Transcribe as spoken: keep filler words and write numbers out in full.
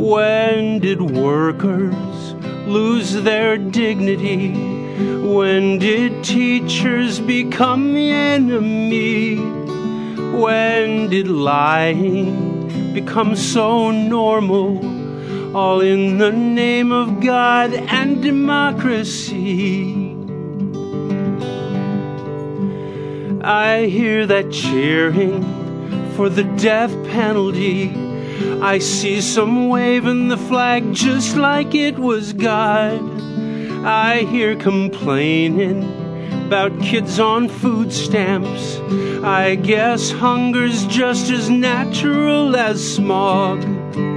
When did workers lose their dignity? When did teachers become the enemy? When did lying become so normal? All in the name of God and democracy. I hear that cheering for the death penalty. I see some waving the flag just like it was God. I hear complaining about kids on food stamps. I guess hunger's just as natural as smog.